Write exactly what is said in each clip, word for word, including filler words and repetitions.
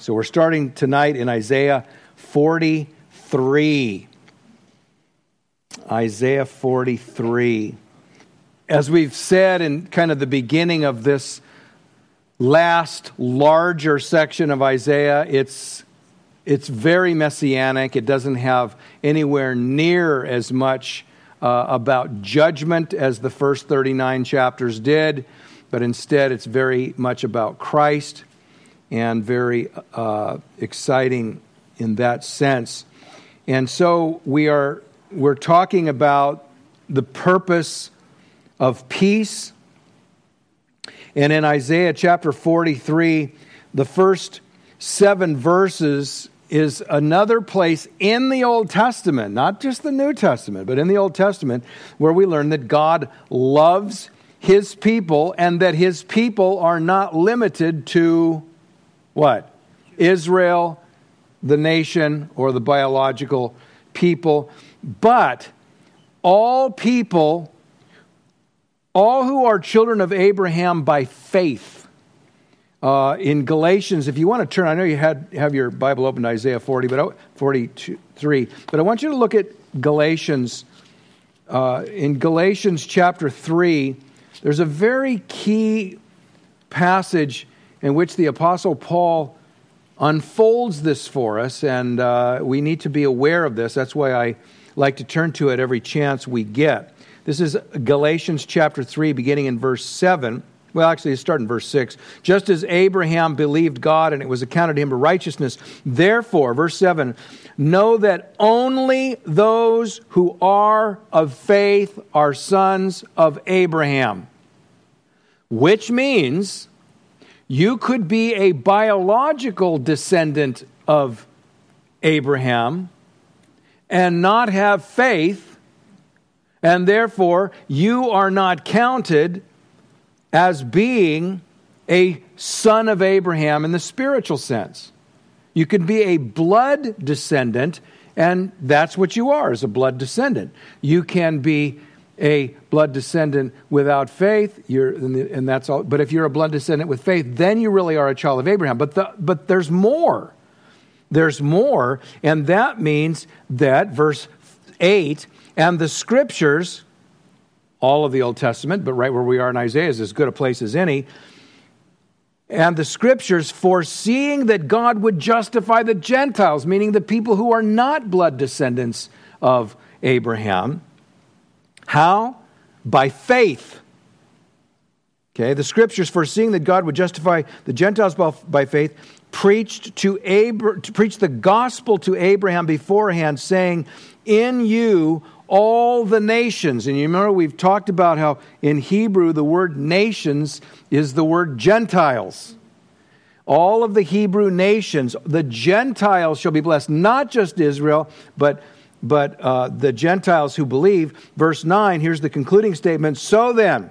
So we're starting tonight in Isaiah forty-three. Isaiah forty-three. As we've said in kind of the beginning of this last larger section of Isaiah, it's it's very messianic. It doesn't have anywhere near as much uh, about judgment as the first thirty-nine chapters did, but instead it's very much about Christ and very uh, exciting in that sense. And so we are we're talking about the purpose of peace. And in Isaiah chapter forty-three, the first seven verses is another place in the Old Testament, not just the New Testament, but in the Old Testament, where we learn that God loves His people and that His people are not limited to what? Israel, the nation, or the biological people, but all people, all who are children of Abraham by faith. Uh, in Galatians, if you want to turn, I know you had have your Bible open to Isaiah forty, but I, forty-three, but I want you to look at Galatians. Uh, in Galatians chapter three, there's a very key passage in which the Apostle Paul unfolds this for us, and uh, we need to be aware of this. That's why I like to turn to it every chance we get. This is Galatians chapter three, beginning in verse seven. Well, actually, it starts in verse six. Just as Abraham believed God and it was accounted to him for righteousness, therefore, verse seven, know that only those who are of faith are sons of Abraham. Which means you could be a biological descendant of Abraham and not have faith, and therefore you are not counted as being a son of Abraham in the spiritual sense. You could be a blood descendant, and that's what you are, is a blood descendant. You can be a blood descendant without faith, you're, and that's all. But if you're a blood descendant with faith, then you really are a child of Abraham. But the, but there's more. There's more, and that means that, verse eight, and the Scriptures, all of the Old Testament, but right where we are in Isaiah is as good a place as any. And the Scriptures, foreseeing that God would justify the Gentiles, meaning the people who are not blood descendants of Abraham. How? By faith. Okay, the Scriptures, foreseeing that God would justify the Gentiles by faith, preached to Abra- to preach the gospel to Abraham beforehand, saying, in you all the nations. And you remember we've talked about how in Hebrew the word nations is the word Gentiles. All of the Hebrew nations, the Gentiles shall be blessed. Not just Israel, but, but uh, the Gentiles who believe. Verse nine, here's the concluding statement. So then,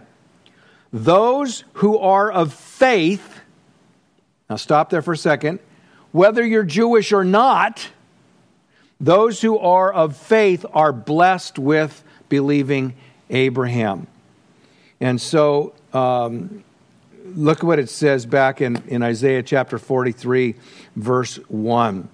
those who are of faith, now stop there for a second, whether you're Jewish or not, those who are of faith are blessed with believing Abraham. And so, um, look at what it says back in, in Isaiah chapter forty-three, verse one.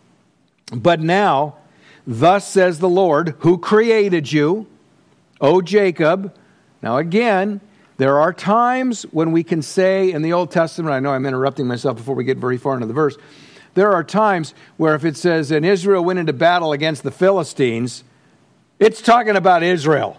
But now, thus says the Lord, who created you, O Jacob. Now again, there are times when we can say in the Old Testament, I know I'm interrupting myself before we get very far into the verse, there are times where if it says, and Israel went into battle against the Philistines, it's talking about Israel.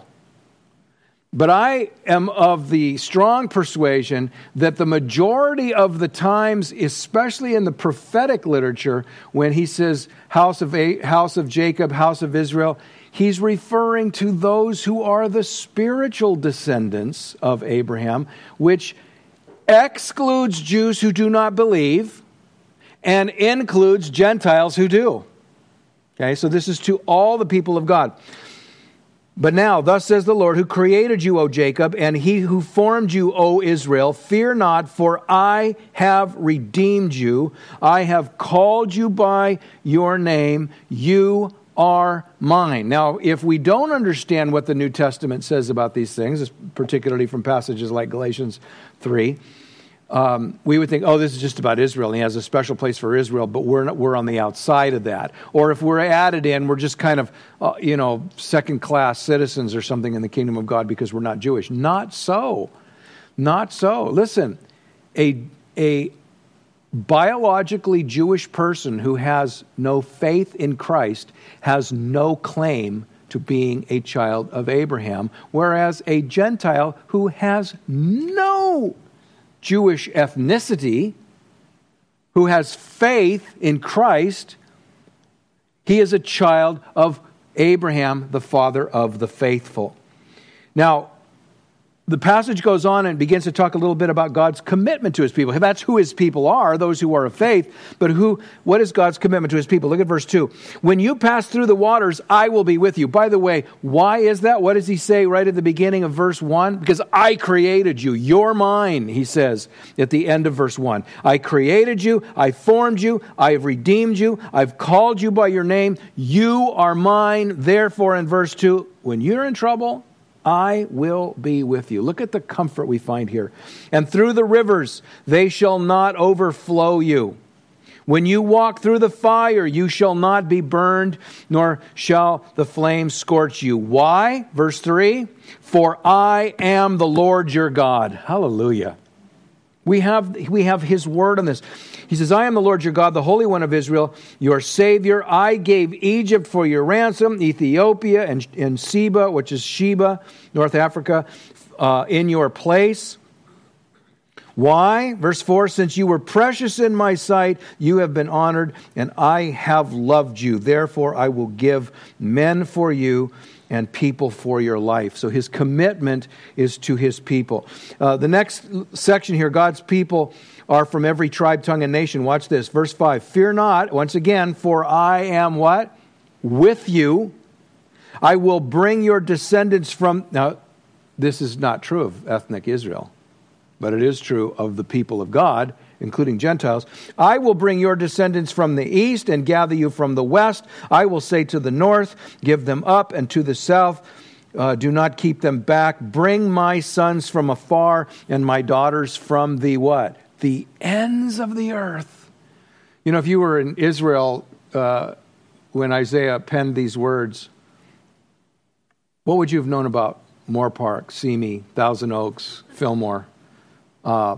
But I am of the strong persuasion that the majority of the times, especially in the prophetic literature, when he says house of A- house of Jacob, house of Israel, he's referring to those who are the spiritual descendants of Abraham, which excludes Jews who do not believe, and includes Gentiles who do. Okay, so this is to all the people of God. But now, thus says the Lord, who created you, O Jacob, and he who formed you, O Israel, fear not, for I have redeemed you. I have called you by your name. You are mine. Now, if we don't understand what the New Testament says about these things, particularly from passages like Galatians three, um, we would think, oh, this is just about Israel, and he has a special place for Israel, but we're not, we're on the outside of that. Or if we're added in, we're just kind of, uh, you know, second-class citizens or something in the kingdom of God because we're not Jewish. Not so. Not so. Listen, a a biologically Jewish person who has no faith in Christ has no claim to being a child of Abraham, whereas a Gentile who has no Jewish ethnicity, who has faith in Christ, he is a child of Abraham, the father of the faithful. Now, the passage goes on and begins to talk a little bit about God's commitment to his people. That's who his people are, those who are of faith. But who? What is God's commitment to his people? Look at verse two. When you pass through the waters, I will be with you. By the way, why is that? What does he say right at the beginning of verse one? Because I created you. You're mine, he says at the end of verse one. I created you. I formed you. I have redeemed you. I've called you by your name. You are mine. Therefore, in verse two, when you're in trouble, I will be with you. Look at the comfort we find here. And through the rivers, they shall not overflow you. When you walk through the fire, you shall not be burned, nor shall the flames scorch you. Why? Verse three, for I am the Lord your God. Hallelujah. We have, we have his word on this. He says, I am the Lord your God, the Holy One of Israel, your Savior. I gave Egypt for your ransom, Ethiopia and, and Seba, which is Sheba, North Africa, uh, in your place. Why? Verse four, since you were precious in my sight, you have been honored, and I have loved you. Therefore, I will give men for you and people for your life. So his commitment is to his people. Uh, the next section here, God's people are from every tribe, tongue, and nation. Watch this. Verse five, fear not, once again, for I am what? With you. I will bring your descendants from... Now, this is not true of ethnic Israel, but it is true of the people of God, including Gentiles. I will bring your descendants from the east and gather you from the west. I will say to the north, give them up, and to the south, uh, do not keep them back. Bring my sons from afar and my daughters from the what? The ends of the earth. You know, if you were in Israel uh, when Isaiah penned these words, what would you have known about Moore Park, Simi, Thousand Oaks, Fillmore? Uh,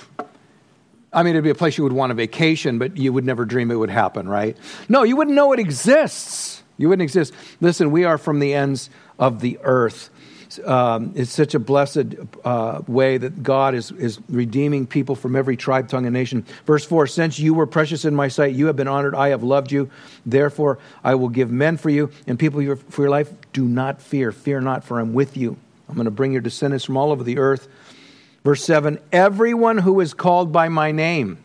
I mean, it'd be a place you would want a vacation, but you would never dream it would happen, right? No, you wouldn't know it exists. You wouldn't exist. Listen, we are from the ends of the earth. Um, it's such a blessed uh, way that God is, is redeeming people from every tribe, tongue, and nation. Verse four, since you were precious in my sight, you have been honored, I have loved you. Therefore, I will give men for you and people for your life. Do not fear. Fear not, for I'm with you. I'm going to bring your descendants from all over the earth. Verse seven, everyone who is called by my name,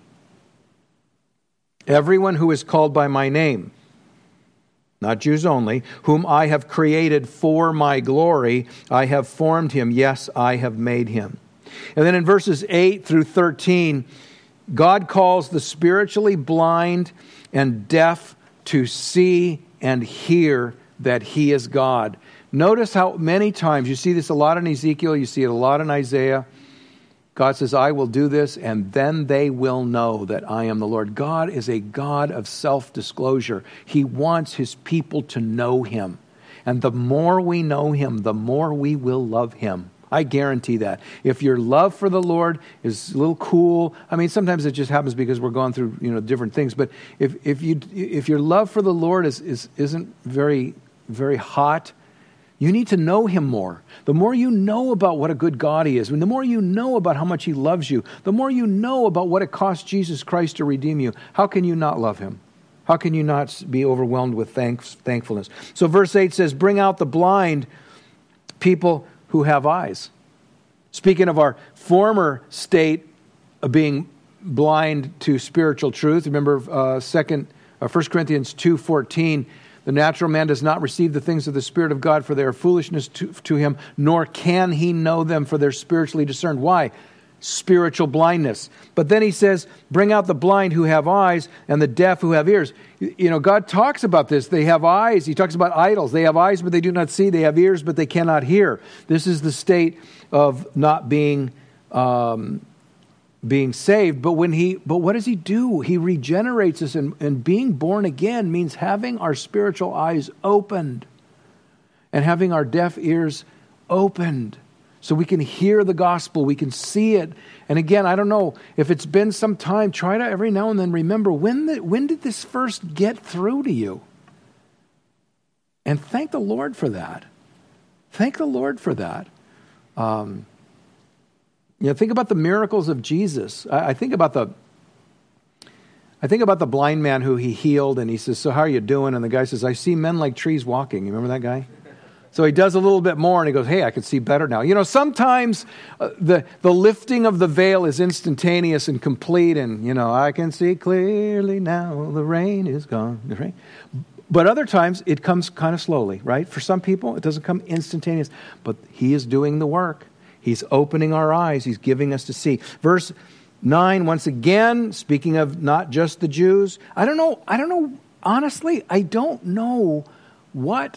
everyone who is called by my name, not Jews only, whom I have created for my glory, I have formed him. Yes, I have made him. And then in verses eight through thirteen, God calls the spiritually blind and deaf to see and hear that he is God. Notice how many times, you see this a lot in Ezekiel, you see it a lot in Isaiah. God says, I will do this, and then they will know that I am the Lord. God is a God of self-disclosure. He wants his people to know him. And the more we know him, the more we will love him. I guarantee that. If your love for the Lord is a little cool, I mean, sometimes it just happens because we're going through, you know, different things. But if if you if your love for the Lord is, is isn't very very hot, you need to know him more. The more you know about what a good God he is, and the more you know about how much he loves you, the more you know about what it cost Jesus Christ to redeem you, how can you not love him? How can you not be overwhelmed with thanks, thankfulness? So verse eight says, bring out the blind people who have eyes. Speaking of our former state of being blind to spiritual truth, remember uh, second, uh, First Corinthians two fourteen, the natural man does not receive the things of the Spirit of God, for they are foolishness to, to him, nor can he know them, for they're spiritually discerned. Why? Spiritual blindness. But then he says, bring out the blind who have eyes and the deaf who have ears. You know, God talks about this. They have eyes. He talks about idols. They have eyes, but they do not see. They have ears, but they cannot hear. This is the state of not being um, being saved. But when he, but what does he do? He regenerates us, and, and being born again means having our spiritual eyes opened and having our deaf ears opened so we can hear the gospel, we can see it. And again, I don't know if it's been some time, try to every now and then remember, when, the, when did this first get through to you? And thank the Lord for that. Thank the Lord for that. Um, you know, think about the miracles of Jesus. I, I think about the, I think about the blind man who he healed, and he says, "So how are you doing?" And the guy says, "I see men like trees walking." You remember that guy? So he does a little bit more, and he goes, "Hey, I can see better now." You know, sometimes uh, the the lifting of the veil is instantaneous and complete, and, you know, I can see clearly now, the rain is gone. The rain. But other times, it comes kind of slowly, right? For some people, it doesn't come instantaneous. But he is doing the work. He's opening our eyes. He's giving us to see. Verse nine, once again, speaking of not just the Jews. I don't know, I don't know, honestly, I don't know what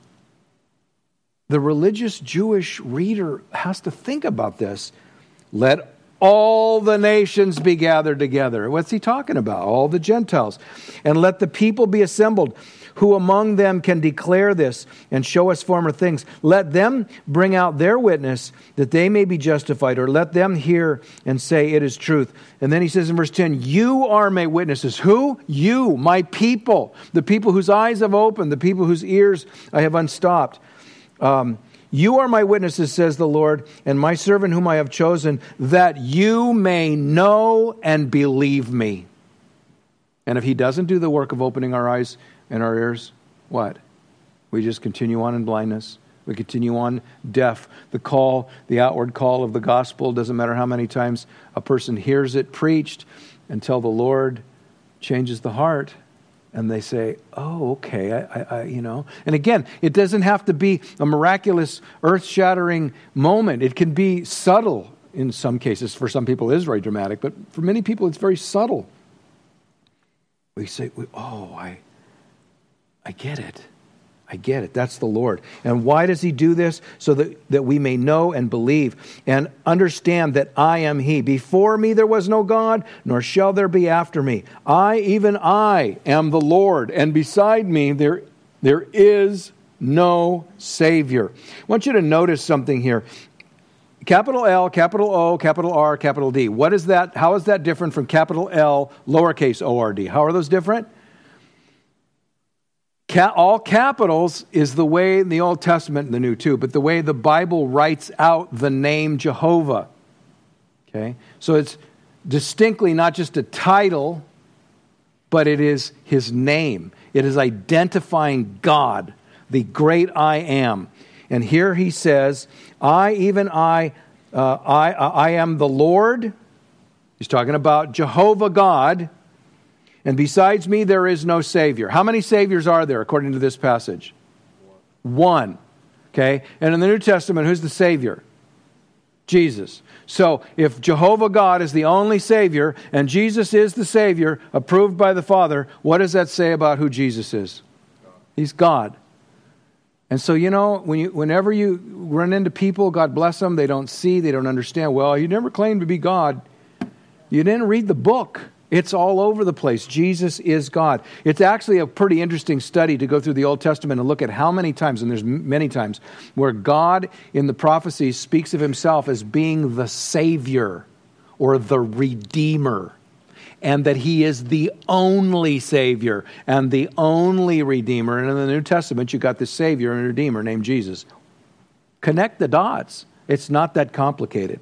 the religious Jewish reader has to think about this. Let all the nations be gathered together. What's he talking about? All the Gentiles. And let the people be assembled. Who among them can declare this and show us former things? Let them bring out their witness that they may be justified, or let them hear and say it is truth. And then he says in verse ten, you are my witnesses. Who? You, my people. The people whose eyes have opened, the people whose ears I have unstopped. Um, you are my witnesses, says the Lord, and my servant whom I have chosen, that you may know and believe me. And if he doesn't do the work of opening our eyes and our ears, what? We just continue on in blindness. We continue on deaf. The call, the outward call of the gospel, doesn't matter how many times a person hears it preached, until the Lord changes the heart. And they say, oh, okay, I, I, I, you know. And again, it doesn't have to be a miraculous, earth-shattering moment. It can be subtle in some cases. For some people, it is very dramatic. But for many people, it's very subtle. We say, oh, I, I get it. I get it. That's the Lord. And why does he do this? So that, that we may know and believe and understand that I am he. Before me there was no God, nor shall there be after me. I, even I, am the Lord, and beside me there, there is no Savior. I want you to notice something here. Capital L, capital O, capital R, capital D. What is that? How is that different from capital L, lowercase O R D? How are those different? All capitals is the way in the Old Testament and the New too, but the way the Bible writes out the name Jehovah. Okay? So it's distinctly not just a title, but it is his name. It is identifying God, the great I am. And here he says, I, even I, uh, I, I am the Lord. He's talking about Jehovah God. And besides me, there is no Savior. How many Saviors are there, according to this passage? One. One. Okay? And in the New Testament, who's the Savior? Jesus. So, if Jehovah God is the only Savior, and Jesus is the Savior, approved by the Father, what does that say about who Jesus is? He's God. And so, you know, when you, whenever you run into people, God bless them, they don't see, they don't understand. Well, you never claimed to be God. You didn't read the book. It's all over the place. Jesus is God. It's actually a pretty interesting study to go through the Old Testament and look at how many times, and there's many times, where God in the prophecies speaks of himself as being the Savior or the Redeemer, and that he is the only Savior and the only Redeemer. And in the New Testament, you got the Savior and Redeemer named Jesus. Connect the dots. It's not that complicated.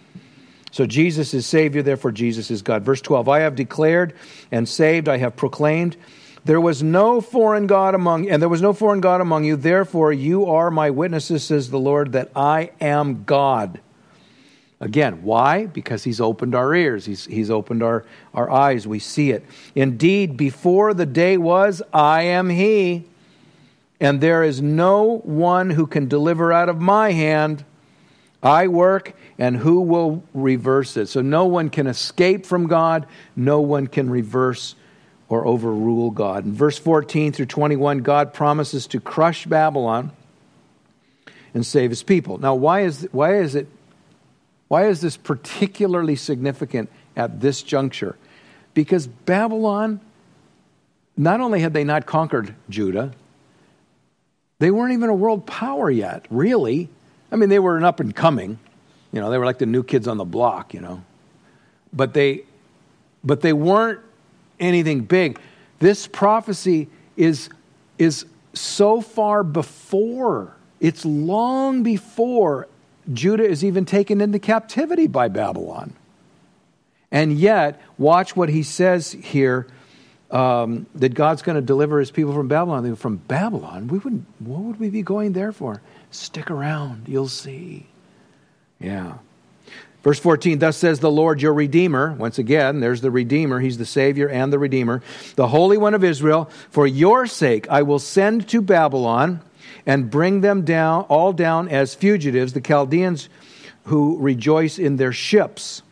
So Jesus is Savior, therefore Jesus is God. Verse twelve, I have declared and saved, I have proclaimed. There was no foreign God among you, and there was no foreign God among you, therefore you are my witnesses, says the Lord, that I am God. Again, why? Because he's opened our ears. He's, he's opened our, our eyes. We see it. Indeed, before the day was, I am he, and there is no one who can deliver out of my hand. I work, and who will reverse it? So no one can escape from God. No one can reverse or overrule God. In verse fourteen through twenty-one, God promises to crush Babylon and save his people. Now, why is why is it Why is this particularly significant at this juncture? Because Babylon, not only had they not conquered Judah, they weren't even a world power yet, really. I mean, they were an up and coming. You know, they were like the new kids on the block, you know. But they, but they weren't anything big. This prophecy is, is so far before, it's long before Judah is even taken into captivity by Babylon. And yet, watch what he says here, um, that God's going to deliver his people from Babylon. They go, from Babylon? We wouldn't. What would we be going there for? Stick around. You'll see. Yeah. Verse fourteen, thus says the Lord your Redeemer. Once again, there's the Redeemer. He's the Savior and the Redeemer. The Holy One of Israel. For your sake I will send to Babylon and bring them down, all down as fugitives, the Chaldeans who rejoice in their ships.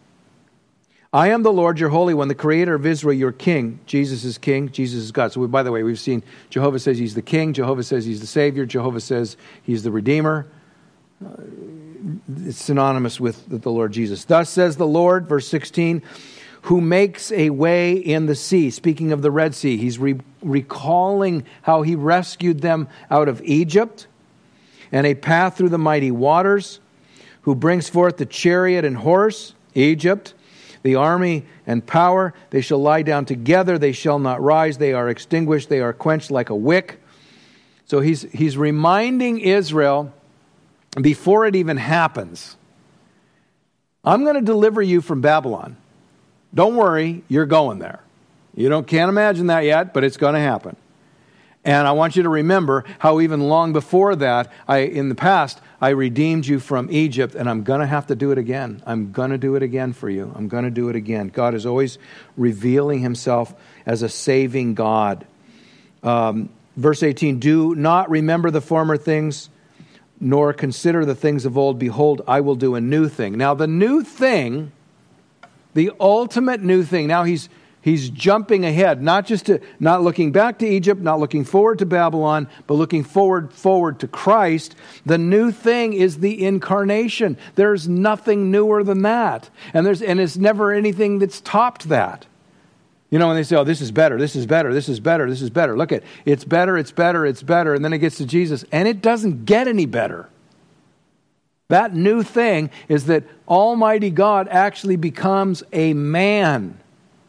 I am the Lord, your Holy One, the Creator of Israel, your King. Jesus is King. Jesus is God. So, we, by the way, we've seen Jehovah says he's the King. Jehovah says he's the Savior. Jehovah says he's the Redeemer. Uh, it's synonymous with the Lord Jesus. Thus says the Lord, verse sixteen, who makes a way in the sea. Speaking of the Red Sea, he's re- recalling how he rescued them out of Egypt, and a path through the mighty waters, who brings forth the chariot and horse, Egypt, the army and power. They shall lie down together, they shall not rise, they are extinguished, they are quenched like a wick. So he's he's reminding Israel before it even happens, I'm going to deliver you from Babylon. Don't worry, you're going there. You don't can't imagine that yet, but it's going to happen. And I want you to remember how even long before that, I in the past, I redeemed you from Egypt, and I'm going to have to do it again. I'm going to do it again for you. I'm going to do it again. God is always revealing himself as a saving God. Um, verse eighteen, do not remember the former things, nor consider the things of old. Behold, I will do a new thing. Now, the new thing, the ultimate new thing, now he's He's jumping ahead, not just to, not looking back to Egypt, not looking forward to Babylon, but looking forward, forward to Christ. The new thing is the incarnation. There's nothing newer than that. And there's, and it's never anything that's topped that. You know, when they say, oh, this is better, this is better, this is better, this is better. Look at, it's better, it's better, it's better. And then it gets to Jesus, and it doesn't get any better. That new thing is that Almighty God actually becomes a man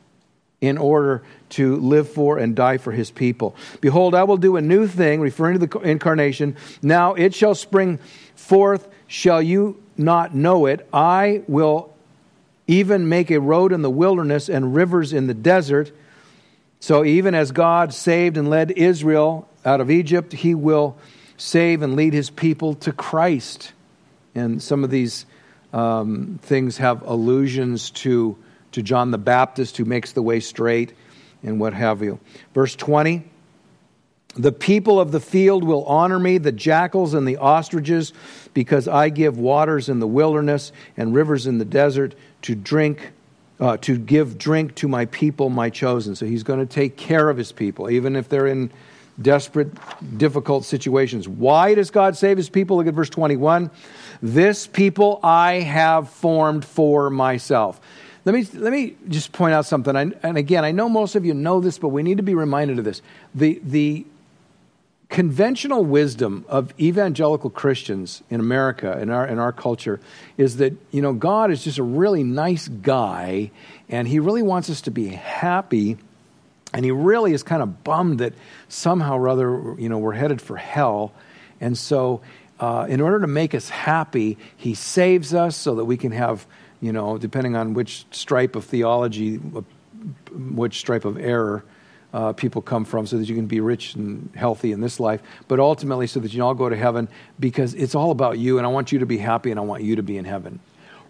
in order to live for and die for his people. Behold, I will do a new thing, referring to the incarnation. Now it shall spring forth, shall you not know it? I will even make a road in the wilderness and rivers in the desert. So even as God saved and led Israel out of Egypt, he will save and lead his people to Christ. And some of these um, things have allusions to to John the Baptist, who makes the way straight, and what have you. Verse twenty, the people of the field will honor me, the jackals and the ostriches, because I give waters in the wilderness and rivers in the desert to drink, uh, to give drink to my people, my chosen. So he's going to take care of his people, even if they're in desperate, difficult situations. Why does God save his people? Look at verse twenty-one. This people I have formed for myself. Let me let me just point out something. I, and again, I know most of you know this, but we need to be reminded of this. The the conventional wisdom of evangelical Christians in America, in our in our culture, is that, you know, God is just a really nice guy, and he really wants us to be happy, and he really is kind of bummed that somehow or other, you know, we're headed for hell. And so uh, in order to make us happy, he saves us so that we can have, you know, depending on which stripe of theology, which stripe of error uh, people come from, so that you can be rich and healthy in this life, but ultimately so that you all go to heaven, because it's all about you, and I want you to be happy, and I want you to be in heaven.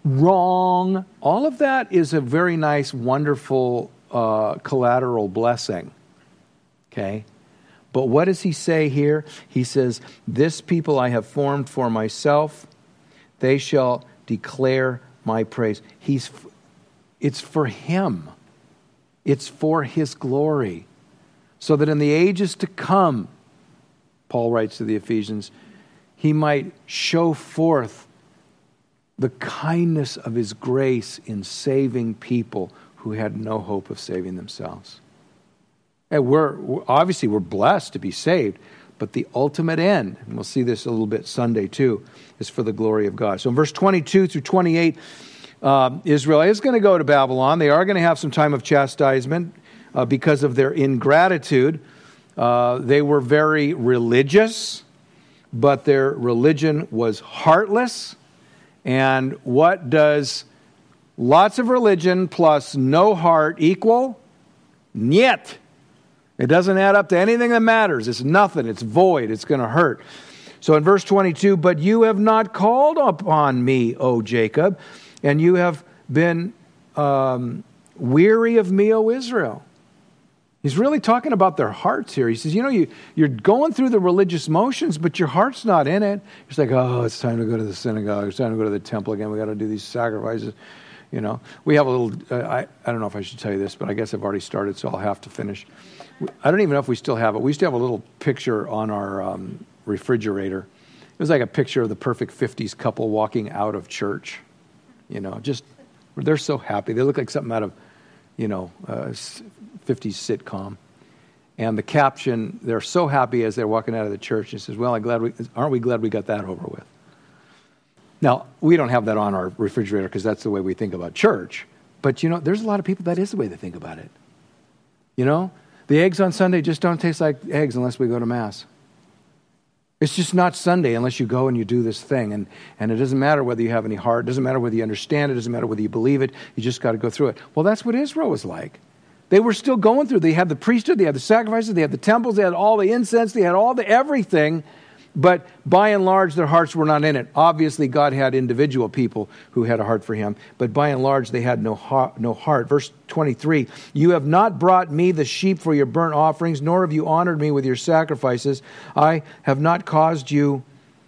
Wrong. All of that is a very nice, wonderful uh, collateral blessing. Okay? But what does he say here? He says, this people I have formed for myself, they shall declare my praise. He's, it's for him. It's for his glory. So that in the ages to come, Paul writes to the Ephesians, he might show forth the kindness of his grace in saving people who had no hope of saving themselves. And we're, we're obviously we're blessed to be saved, but the ultimate end, and we'll see this a little bit Sunday too, is for the glory of God. So in verse twenty-two through twenty-eight, uh, Israel is going to go to Babylon. They are going to have some time of chastisement uh, because of their ingratitude. Uh, they were very religious, but their religion was heartless. And what does lots of religion plus no heart equal? Niet. It doesn't add up to anything that matters. It's nothing. It's void. It's going to hurt. So in verse twenty-two, but you have not called upon me, O Jacob, and you have been um, weary of me, O Israel. He's really talking about their hearts here. He says, you know, you, you're going through the religious motions, but your heart's not in it. It's like, oh, it's time to go to the synagogue. It's time to go to the temple again. We got to do these sacrifices. You know, we have a little, uh, I, I don't know if I should tell you this, but I guess I've already started, so I'll have to finish. I don't even know if we still have it. We used to have a little picture on our um, refrigerator. It was like a picture of the perfect fifties couple walking out of church. You know, just, they're so happy. They look like something out of, you know, uh, fifties sitcom. And the caption, they're so happy as they're walking out of the church. It says, well, I'm glad we, aren't we glad we got that over with? Now, we don't have that on our refrigerator because that's the way we think about church. But, you know, there's a lot of people that is the way they think about it. You know, the eggs on Sunday just don't taste like eggs unless we go to Mass. It's just not Sunday unless you go and you do this thing. And, and it doesn't matter whether you have any heart. It doesn't matter whether you understand it. It doesn't matter whether you believe it. You just got to go through it. Well, that's what Israel was like. They were still going through. They had the priesthood. They had the sacrifices. They had the temples. They had all the incense. They had all the everything. But by and large, their hearts were not in it. Obviously, God had individual people who had a heart for him. But by and large, they had no heart. No heart. Verse twenty-three, you have not brought me the sheep for your burnt offerings, nor have you honored me with your sacrifices. I have not caused you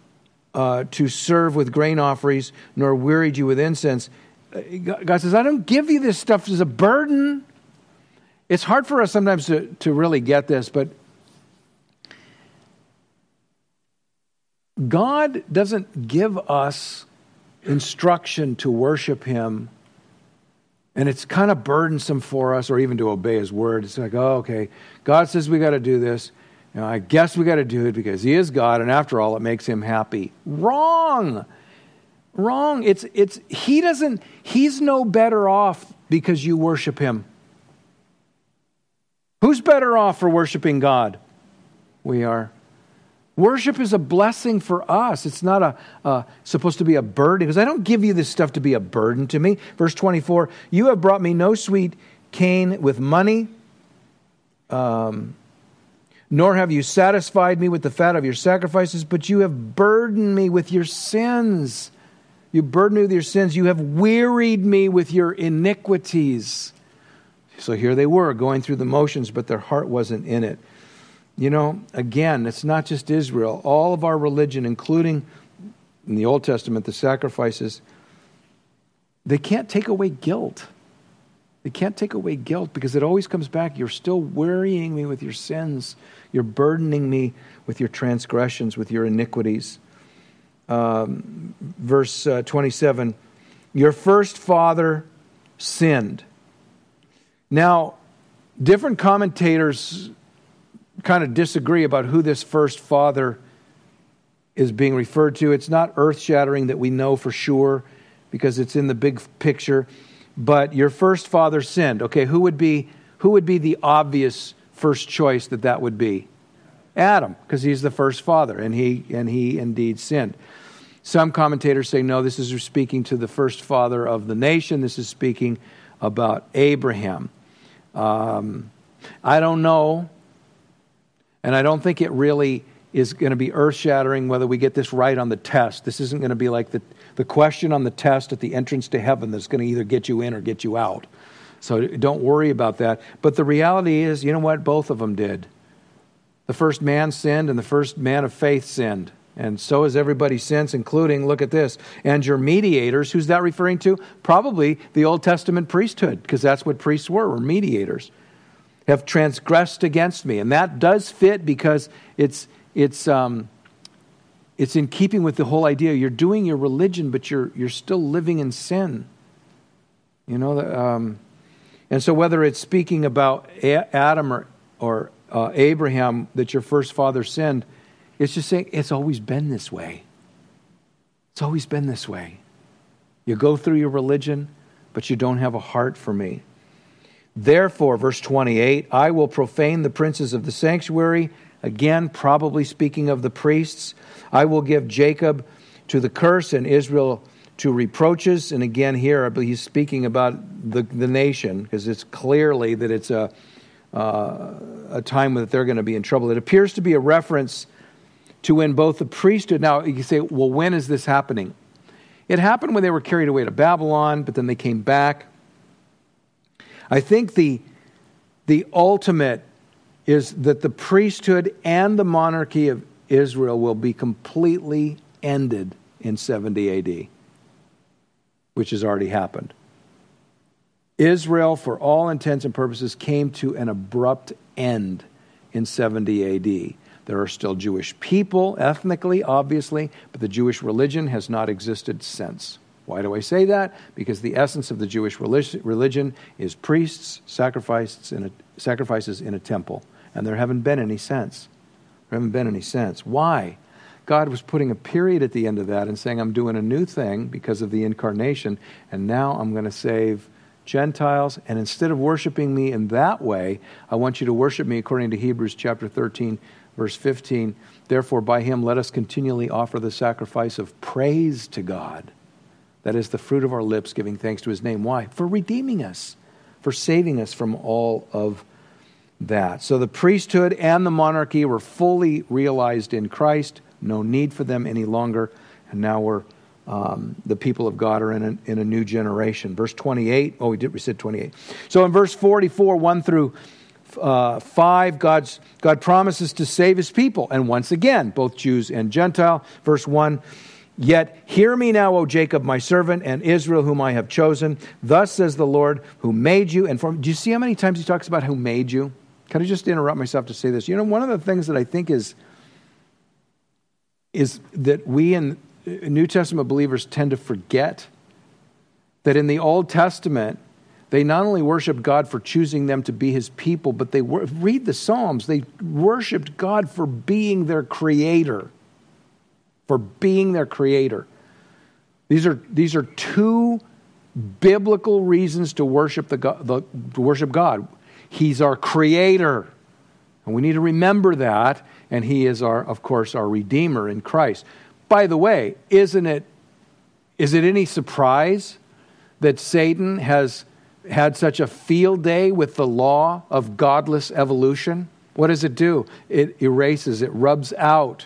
uh, to serve with grain offerings, nor wearied you with incense. God says, I don't give you this stuff as a burden. It's hard for us sometimes to, to really get this, but God doesn't give us instruction to worship him, and it's kind of burdensome for us, or even to obey his word. It's like, oh, okay, God says we got to do this. You know, I guess we got to do it because he is God, and after all, it makes him happy. Wrong. Wrong. It's it's he doesn't, he's no better off because you worship him. Who's better off for worshiping God? We are. Worship is a blessing for us. It's not a uh, supposed to be a burden, because I don't give you this stuff to be a burden to me. Verse twenty-four, you have brought me no sweet cane with money, um, nor have you satisfied me with the fat of your sacrifices, but you have burdened me with your sins. You burdened me with your sins. You have wearied me with your iniquities. So here they were going through the motions, but their heart wasn't in it. You know, again, it's not just Israel. All of our religion, including in the Old Testament, the sacrifices, they can't take away guilt. They can't take away guilt because it always comes back. You're still wearying me with your sins. You're burdening me with your transgressions, with your iniquities. Um, verse uh, twenty-seven, your first father sinned. Now, different commentators kind of disagree about who this first father is being referred to. It's not earth-shattering that we know for sure because it's in the big picture. But your first father sinned. Okay, who would be who would be the obvious first choice that that would be? Adam, because he's the first father, and he and he indeed sinned. Some commentators say, no, this is speaking to the first father of the nation. This is speaking about Abraham. Um, I don't know. And I don't think it really is going to be earth-shattering whether we get this right on the test. This isn't going to be like the, the question on the test at the entrance to heaven that's going to either get you in or get you out. So don't worry about that. But the reality is, you know what? Both of them did. The first man sinned and the first man of faith sinned. And so has everybody since, including, look at this, and your mediators. Who's that referring to? Probably the Old Testament priesthood, because that's what priests were, were mediators. Have transgressed against me. And that does fit because it's it's um, it's in keeping with the whole idea. You're doing your religion, but you're you're still living in sin. You know, um, and so whether it's speaking about Adam or, or uh, Abraham, that your first father sinned, it's just saying it's always been this way. It's always been this way. You go through your religion, but you don't have a heart for me. Therefore, verse twenty-eight, I will profane the princes of the sanctuary. Again, probably speaking of the priests. I will give Jacob to the curse and Israel to reproaches. And again, here he's speaking about the, the nation, because it's clearly that it's a, uh, a time that they're going to be in trouble. It appears to be a reference to when both the priesthood... Now, you say, well, when is this happening? It happened when they were carried away to Babylon, but then they came back. I think the the ultimate is that the priesthood and the monarchy of Israel will be completely ended in seventy A D, which has already happened. Israel, for all intents and purposes, came to an abrupt end in seventy A D. There are still Jewish people, ethnically, obviously, but the Jewish religion has not existed since. Why do I say that? Because the essence of the Jewish religion is priests, sacrifices in a, sacrifices in a temple. And there haven't been any since. There haven't been any since. Why? God was putting a period at the end of that and saying, I'm doing a new thing because of the incarnation, and now I'm going to save Gentiles. And instead of worshiping me in that way, I want you to worship me according to Hebrews chapter thirteen, verse fifteen. Therefore, by him, let us continually offer the sacrifice of praise to God. That is the fruit of our lips, giving thanks to his name. Why? For redeeming us, for saving us from all of that. So the priesthood and the monarchy were fully realized in Christ. No need for them any longer. And now we're um, the people of God are in a, in a new generation. Verse twenty-eight. Oh, we did. We said twenty-eight. So in verse forty-four, one through uh, five, God's God promises to save his people, and once again, both Jews and Gentile. Verse one. Yet hear me now, O Jacob, my servant, and Israel, whom I have chosen. Thus says the Lord, who made you and formed. Do you see how many times he talks about who made you? Can I just interrupt myself to say this? You know, one of the things that I think is, is that we in New Testament believers tend to forget that in the Old Testament, they not only worshiped God for choosing them to be his people, but they wor- read the Psalms. They worshiped God for being their creator. For being their creator. These are these are two biblical reasons to worship the, God, the to worship God. He's our creator, and we need to remember that. And he is our, of course, our Redeemer in Christ. By the way, isn't it is it any surprise that Satan has had such a field day with the law of godless evolution? What does it do? It erases, it rubs out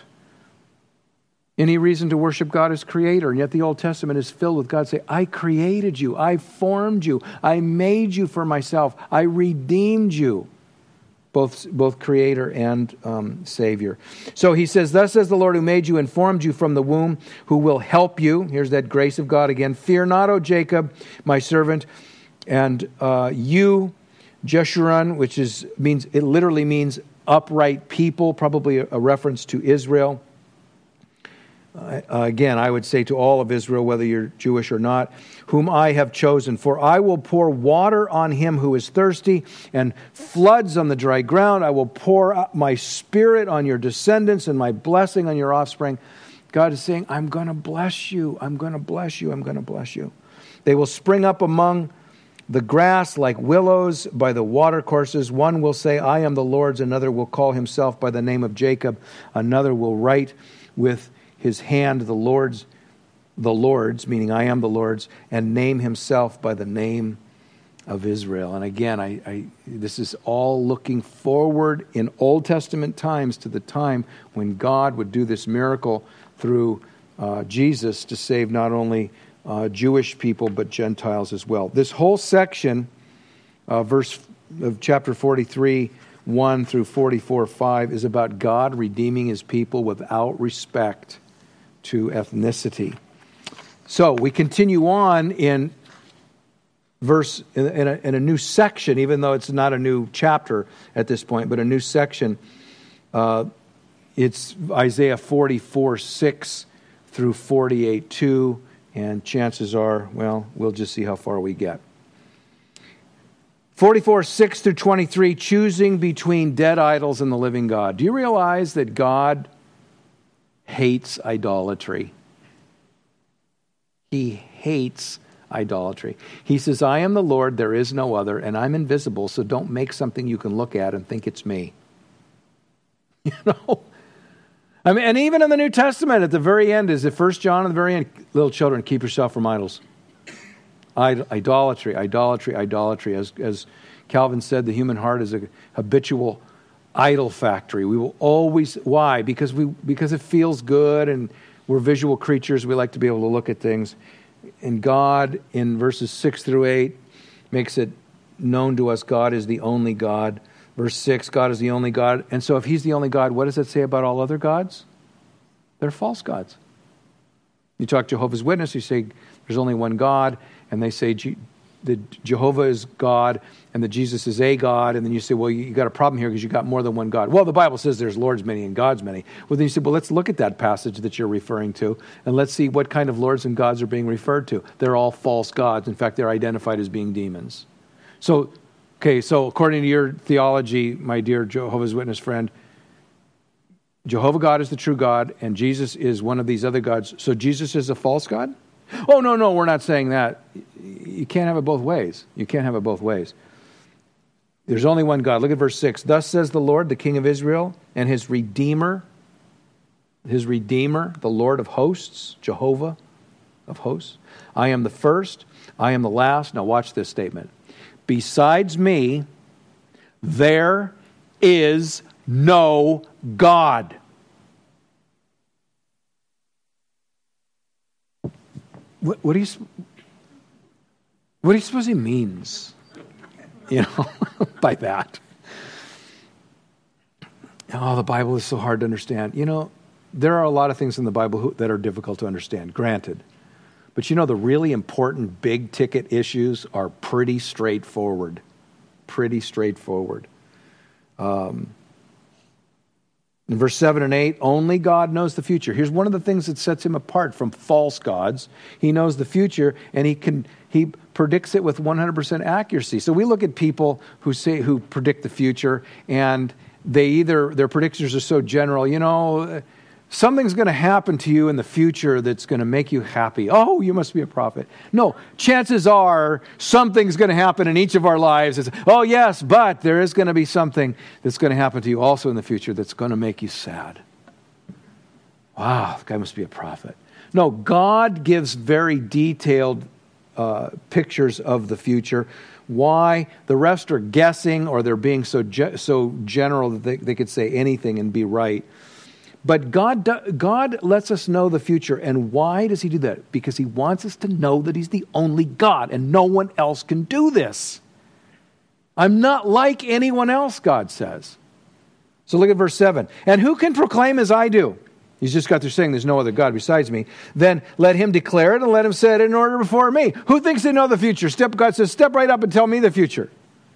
any reason to worship God as creator. And yet the Old Testament is filled with God saying, I created you, I formed you, I made you for myself, I redeemed you. Both, both creator and um, savior. So he says, thus says the Lord who made you and formed you from the womb, who will help you. Here's that grace of God again. Fear not, O Jacob, my servant, and uh, you, Jeshurun, which is means it literally means upright people, probably a, a reference to Israel. Uh, again, I would say to all of Israel, whether you're Jewish or not, whom I have chosen. For I will pour water on him who is thirsty, and floods on the dry ground. I will pour out my spirit on your descendants and my blessing on your offspring. God is saying, I'm going to bless you. I'm going to bless you. I'm going to bless you. They will spring up among the grass like willows by the watercourses. One will say, I am the Lord's. Another will call himself by the name of Jacob. Another will write with his hand the Lord's, the Lord's, meaning I am the Lord's, and name himself by the name of Israel. And again, I, I this is all looking forward in Old Testament times to the time when God would do this miracle through uh, Jesus to save not only uh, Jewish people but Gentiles as well. This whole section, uh, verse of chapter forty-three, one through forty-four, five, is about God redeeming his people without respect to ethnicity. So we continue on in verse in a, in a new section, even though it's not a new chapter at this point, but a new section. Uh, it's Isaiah forty-four six through forty-eight two, and chances are, well, we'll just see how far we get. forty-four six through twenty-three, choosing between dead idols and the living God. Do you realize that God hates idolatry? He hates idolatry. He says, I am the Lord, there is no other, and I'm invisible, so don't make something you can look at and think it's me. You know? I mean, and even in the New Testament, at the very end, is it First John at the very end? Little children, keep yourself from idols. Id- idolatry, idolatry, idolatry. As, as Calvin said, the human heart is a habitual idol factory. We will always, why? Because we because it feels good, and we're visual creatures. We like to be able to look at things. And God, in verses six through eight, makes it known to us God is the only God. Verse six, God is the only God. And so if he's the only God, what does that say about all other gods? They're false gods. You talk Jehovah's Witness, you say there's only one God, and they say G- that Jehovah is God and that Jesus is a God, and then you say, well, you got a problem here because you got more than one God. Well, the Bible says there's lords many and gods many. Well, then you say, well, let's look at that passage that you're referring to, and let's see what kind of lords and gods are being referred to. They're all false gods. In fact, they're identified as being demons. So, okay, so according to your theology, my dear Jehovah's Witness friend, Jehovah God is the true God, and Jesus is one of these other gods. So Jesus is a false God? Oh, no, no, we're not saying that. You can't have it both ways. You can't have it both ways. There's only one God. Look at verse six. Thus says the Lord, the King of Israel, and his Redeemer, his Redeemer, the Lord of hosts, Jehovah of hosts. I am the first, I am the last. Now watch this statement. Besides me, there is no God. What, what do you what do you suppose he means? You know, by that. Oh, the Bible is so hard to understand. You know, there are a lot of things in the Bible who, that are difficult to understand, granted. But you know, the really important big ticket issues are pretty straightforward. Pretty straightforward. Um, in verse seven and eight, only God knows the future. Here's one of the things that sets him apart from false gods. He knows the future, and he can he predicts it with one hundred percent accuracy. So we look at people who say who predict the future, and they either their predictions are so general, you know, something's going to happen to you in the future that's going to make you happy. Oh, you must be a prophet. No, chances are something's going to happen in each of our lives. It's, oh, yes, but there is going to be something that's going to happen to you also in the future that's going to make you sad. Wow, the guy must be a prophet. No, God gives very detailed uh, pictures of the future. Why? The rest are guessing, or they're being so ge- so general that they, they could say anything and be right. But God, do, God lets us know the future. And why does he do that? Because he wants us to know that he's the only God and no one else can do this. I'm not like anyone else, God says. So look at verse seven. And who can proclaim as I do? He's just got through saying there's no other God besides me. Then let him declare it and let him set it in order before me. Who thinks they know the future? Step, God says, step right up and tell me the future.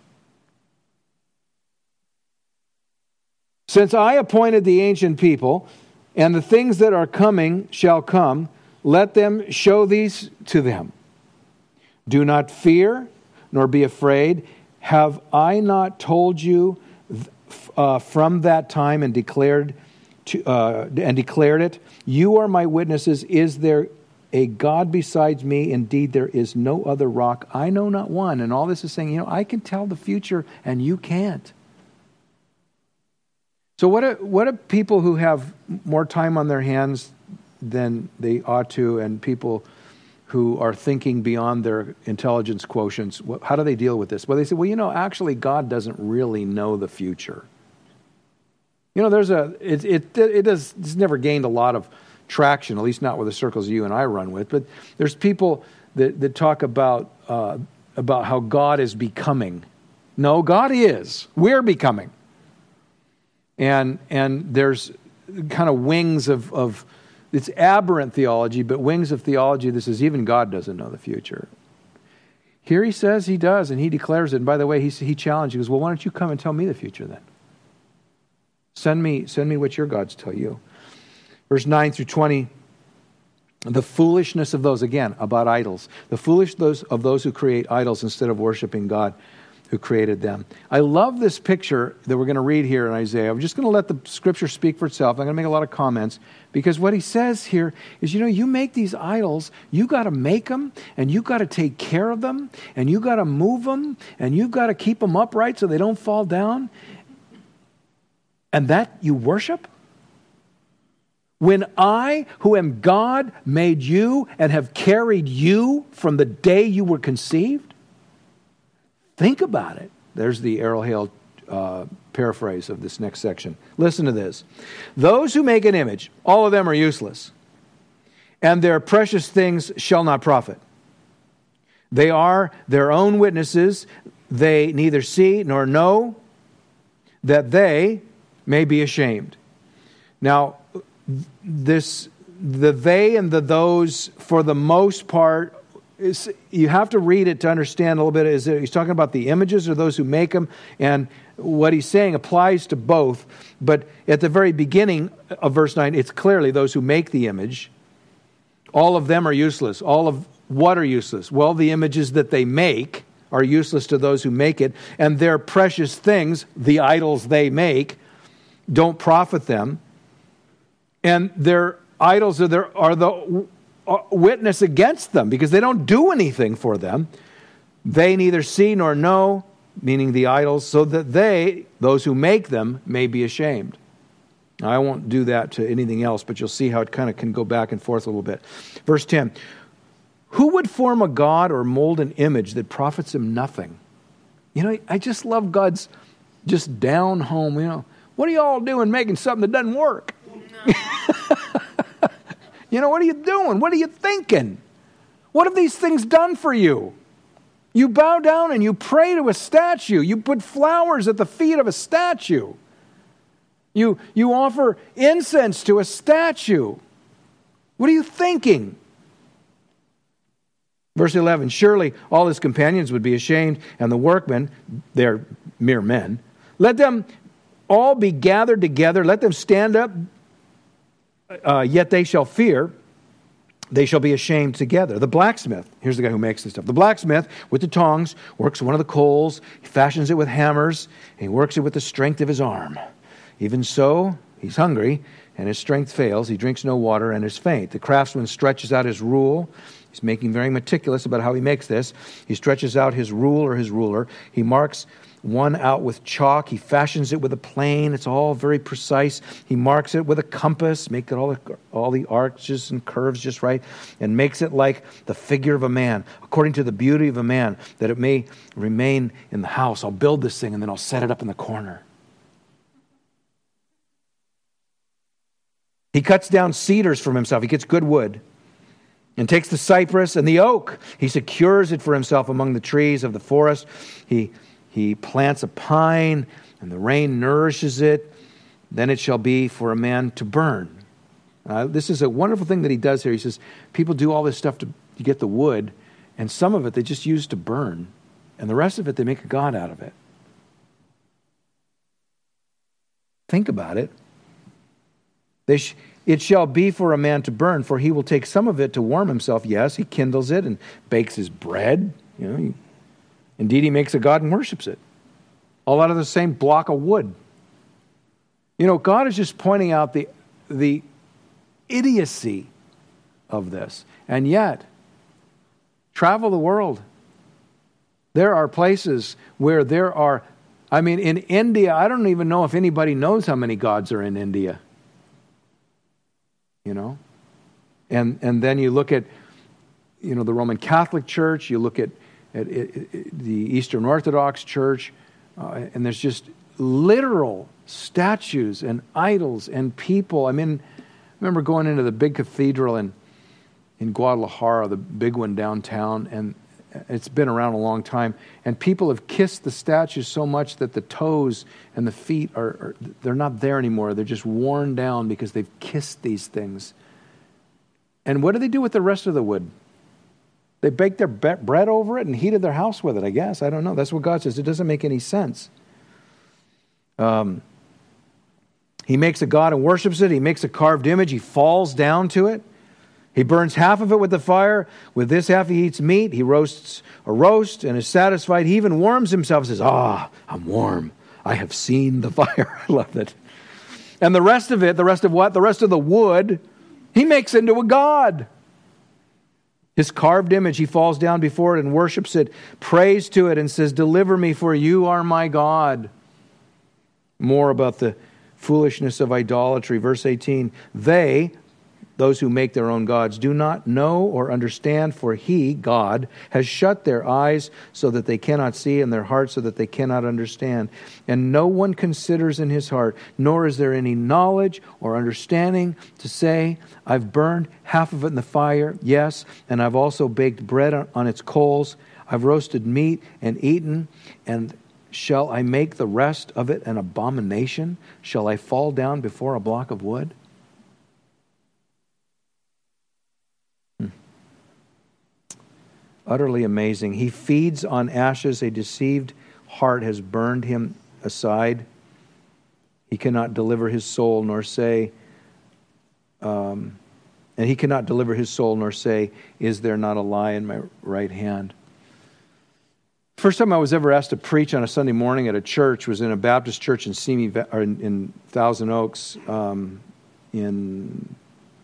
Since I appointed the ancient people, and the things that are coming shall come, let them show these to them. Do not fear, nor be afraid. Have I not told you uh, from that time and declared to, uh, and declared it? You are my witnesses. Is there a God besides me? Indeed, there is no other rock. I know not one. And all this is saying, you know, I can tell the future, and you can't. So what do, what do people who have more time on their hands than they ought to, and people who are thinking beyond their intelligence quotients, what, how do they deal with this? Well, they say, well, you know, actually God doesn't really know the future. You know, there's a, it, it, it does, it's never gained a lot of traction, at least not with the circles you and I run with, but there's people that, that talk about, uh, about how God is becoming. No, God is. We're becoming. And and there's kind of wings of, of, it's aberrant theology, but wings of theology that says even God doesn't know the future. Here he says he does, and he declares it. And by the way, he, he challenged, he goes, well, why don't you come and tell me the future then? Send me, send me what your gods tell you. Verse nine through twenty, the foolishness of those, again, about idols. The foolishness of those who create idols instead of worshiping God who created them. I love this picture that we're going to read here in Isaiah. I'm just going to let the scripture speak for itself. I'm going to make a lot of comments because what he says here is, you know, you make these idols, you got to make them and you got to take care of them and you got to move them and you've got to keep them upright so they don't fall down. And that you worship? When I, who am God, made you and have carried you from the day you were conceived? Think about it. There's the Errol Hale uh, paraphrase of this next section. Listen to this. Those who make an image, all of them are useless, and their precious things shall not profit. They are their own witnesses. They neither see nor know, that they may be ashamed. Now, this the they and the those, for the most part, is, you have to read it to understand a little bit. Is it, he's talking about the images or those who make them, and what he's saying applies to both. But at the very beginning of verse nine, it's clearly those who make the image. All of them are useless. All of what are useless? Well, the images that they make are useless to those who make it, and their precious things, the idols they make, don't profit them. And their idols are, their, are the witness against them because they don't do anything for them. They neither see nor know, meaning the idols, so that they, those who make them, may be ashamed. Now, I won't do that to anything else, but you'll see how it kind of can go back and forth a little bit. Verse ten, who would form a god or mold an image that profits him nothing? You know, I just love God's just down home, you know, what are you all doing making something that doesn't work? No. You know, what are you doing? What are you thinking? What have these things done for you? You bow down and you pray to a statue. You put flowers at the feet of a statue. You, you offer incense to a statue. What are you thinking? Verse eleven, surely all his companions would be ashamed, and the workmen, they're mere men, let them all be gathered together. Let them stand up. Uh, yet they shall fear, they shall be ashamed together. The blacksmith, here's the guy who makes this stuff. The blacksmith, with the tongs, works one of the coals, he fashions it with hammers, and he works it with the strength of his arm. Even so, he's hungry, and his strength fails. He drinks no water and is faint. The craftsman stretches out his rule. He's making very meticulous about how he makes this. He stretches out his rule or his ruler. He marks one out with chalk. He fashions it with a plane. It's all very precise. He marks it with a compass, make it all the, all the arches and curves just right, and makes it like the figure of a man, according to the beauty of a man, that it may remain in the house. I'll build this thing and then I'll set it up in the corner. He cuts down cedars from himself. He gets good wood and takes the cypress and the oak. He secures it for himself among the trees of the forest. He He plants a pine, and the rain nourishes it. Then it shall be for a man to burn. Uh, this is a wonderful thing that he does here. He says, people do all this stuff to, to get the wood, and some of it they just use to burn, and the rest of it they make a god out of it. Think about it. They sh- it shall be for a man to burn, for he will take some of it to warm himself. Yes, he kindles it and bakes his bread. You know, he, Indeed, he makes a god and worships it. All out of the same block of wood. You know, God is just pointing out the, the idiocy of this. And yet, travel the world. There are places where there are, I mean, in India, I don't even know if anybody knows how many gods are in India. You know? And and then you look at, you know, the Roman Catholic Church, you look at At, at, at the Eastern Orthodox Church, uh, and there's just literal statues and idols and people. I mean, I remember going into the big cathedral in in Guadalajara, the big one downtown, and it's been around a long time. And people have kissed the statues so much that the toes and the feet are, are they're not there anymore. They're just worn down because they've kissed these things. And what do they do with the rest of the wood? They baked their bread over it and heated their house with it, I guess. I don't know. That's what God says. It doesn't make any sense. Um, He makes a god and worships it. He makes a carved image. He falls down to it. He burns half of it with the fire. With this half he eats meat. He roasts a roast and is satisfied. He even warms himself and says, ah, I'm warm. I have seen the fire. I love it. And the rest of it, the rest of what? The rest of the wood, he makes into a god. His carved image, he falls down before it and worships it, prays to it and says, deliver me, for you are my God. More about the foolishness of idolatry. Verse eighteen, they, those who make their own gods, do not know or understand, for he, God, has shut their eyes so that they cannot see, and their hearts so that they cannot understand. And no one considers in his heart, nor is there any knowledge or understanding to say, I've burned half of it in the fire, yes, and I've also baked bread on its coals. I've roasted meat and eaten, and shall I make the rest of it an abomination? Shall I fall down before a block of wood? Utterly amazing. He feeds on ashes. A deceived heart has burned him aside. He cannot deliver his soul nor say, um, and he cannot deliver his soul nor say, is there not a lie in my right hand? First time I was ever asked to preach on a Sunday morning at a church was in a Baptist church in Simi, or in, in Thousand Oaks, um, in,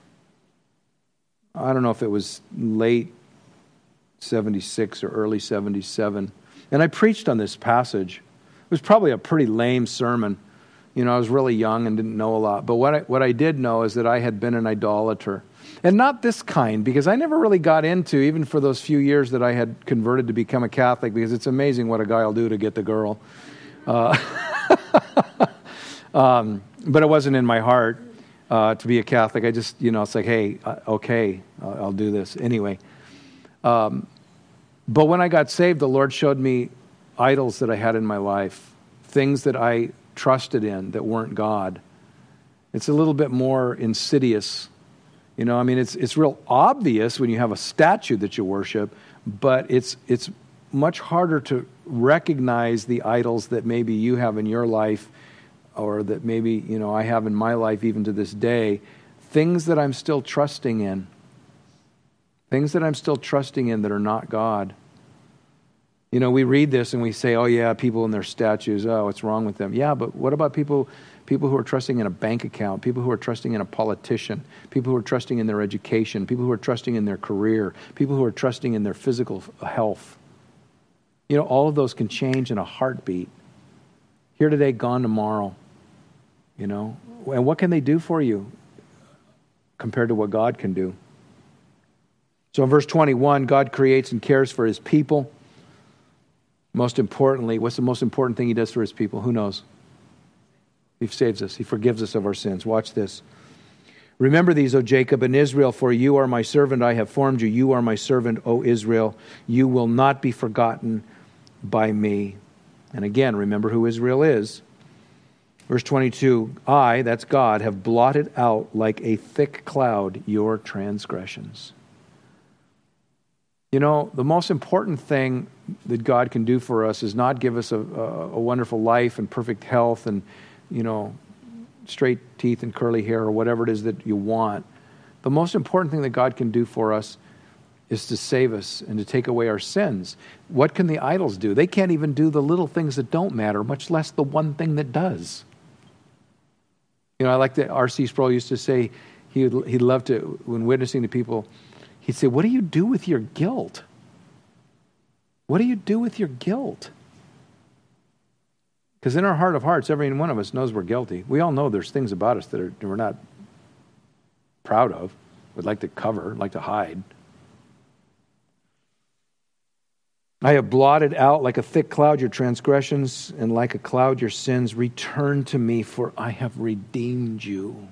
I don't know if it was late seventy-six or early seventy-seven. And I preached on this passage. It was probably a pretty lame sermon. You know, I was really young and didn't know a lot. But what I, what I did know is that I had been an idolater. And not this kind, because I never really got into, even for those few years that I had converted to become a Catholic, because it's amazing what a guy will do to get the girl. Uh, um, but it wasn't in my heart uh, to be a Catholic. I just, you know, it's like, hey, uh, okay, I'll, I'll do this. Anyway. Um, but when I got saved, the Lord showed me idols that I had in my life, things that I trusted in that weren't God. It's a little bit more insidious. You know, I mean, it's it's real obvious when you have a statue that you worship, but it's it's much harder to recognize the idols that maybe you have in your life, or that maybe, you know, I have in my life even to this day, things that I'm still trusting in. Things that I'm still trusting in that are not God. You know, we read this and we say, oh yeah, people and their statues, oh, what's wrong with them? Yeah, but what about people people who are trusting in a bank account, people who are trusting in a politician, people who are trusting in their education, people who are trusting in their career, people who are trusting in their physical health? You know, all of those can change in a heartbeat. Here today, gone tomorrow. You know, and what can they do for you compared to what God can do? So in verse twenty-one, God creates and cares for his people. Most importantly, what's the most important thing he does for his people? Who knows? He saves us. He forgives us of our sins. Watch this. Remember these, O Jacob and Israel, for you are my servant. I have formed you. You are my servant, O Israel. You will not be forgotten by me. And again, remember who Israel is. Verse twenty-two, I, that's God, have blotted out like a thick cloud your transgressions. You know, the most important thing that God can do for us is not give us a, a, a wonderful life and perfect health and, you know, straight teeth and curly hair or whatever it is that you want. The most important thing that God can do for us is to save us and to take away our sins. What can the idols do? They can't even do the little things that don't matter, much less the one thing that does. You know, I like that R C Sproul used to say, he would, he loved to, when witnessing to people, he'd say, what do you do with your guilt? What do you do with your guilt? Because in our heart of hearts, every one of us knows we're guilty. We all know there's things about us that, are, that we're not proud of, would like to cover, like to hide. I have blotted out like a thick cloud your transgressions, and like a cloud your sins. Return to me, for I have redeemed you.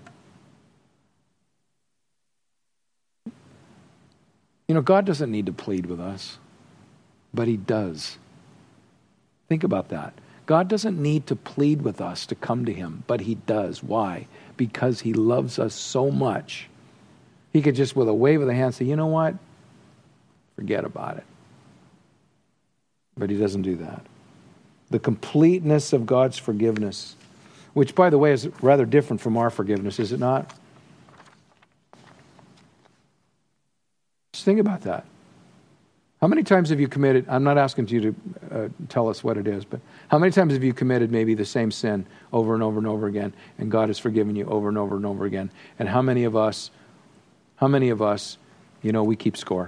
You know, God doesn't need to plead with us, but he does. Think about that. God doesn't need to plead with us to come to him, but he does. Why? Because he loves us so much. He could just, with a wave of the hand, say, you know what? Forget about it. But he doesn't do that. The completeness of God's forgiveness. which, by the way, is rather different from our forgiveness, is it not? Just think about that. How many times have you committed, I'm not asking you to uh, tell us what it is, but how many times have you committed maybe the same sin over and over and over again, and God has forgiven you over and over and over again? And how many of us, how many of us, you know, we keep score?